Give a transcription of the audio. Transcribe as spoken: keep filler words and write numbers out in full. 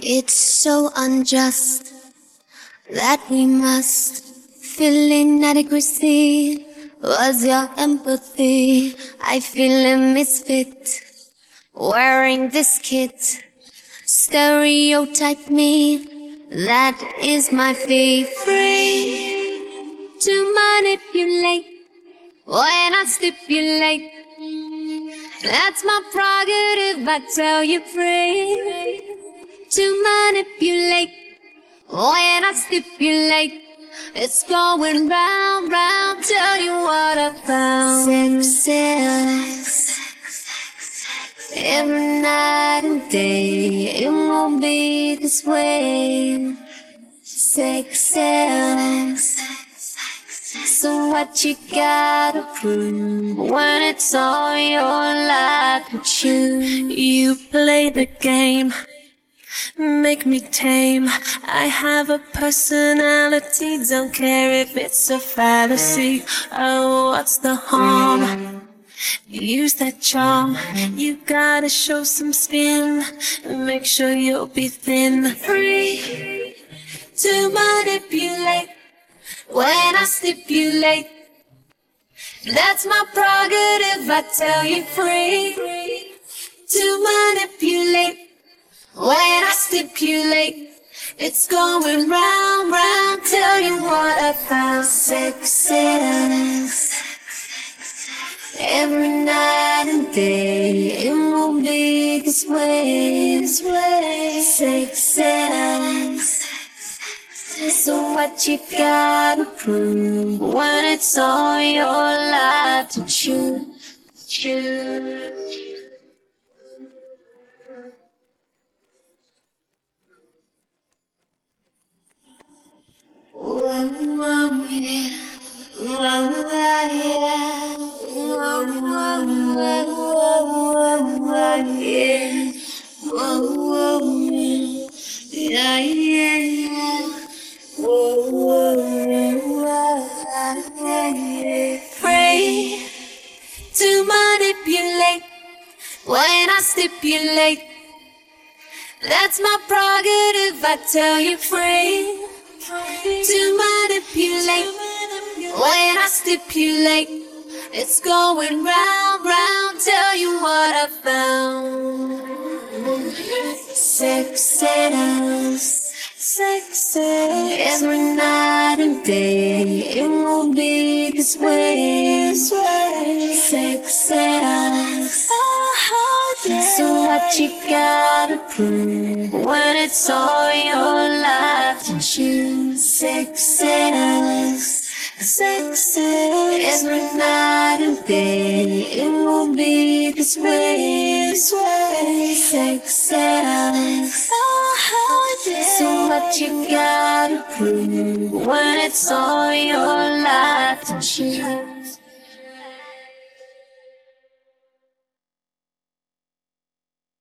It's so unjust that we must feel inadequacy. Was your empathy? I feel a misfit wearing this kit. Stereotype me, that is my fate. Free to manipulate when I stipulate. That's my prerogative, I tell you. Free to manipulate when I stipulate. It's going round, round, tell you what I found. Sex, every night and day, it won't be this way. Sex, sex, so what you gotta prove when it's all your life to choose? You play the game, make me tame. I have a personality, don't care if it's a fallacy. Oh, what's the harm? Use that charm. You gotta show some spin, make sure you'll be thin. Free to manipulate when I stipulate. That's my prerogative, I tell you. Free to manipulate when I stipulate. It's going round, round, tell you what I found. Sex, sex, every night and day, it won't be this way, this way. Sex, sex, so what you gotta prove when it's all your life to choose, choose. Free to manipulate when I stipulate. That's my prerogative, I tell you. Free to manipulate when I stipulate. It's going round, round, tell you what I found. Sex, sex, sex, every night and day, it won't be this way, this way. Sex, sex, so what you gotta prove when it's all your life to choose? Sex, sex, sex, every night and day, it won't be this way, this way. Sex, sex, so what you gotta prove when it's all your life to choose?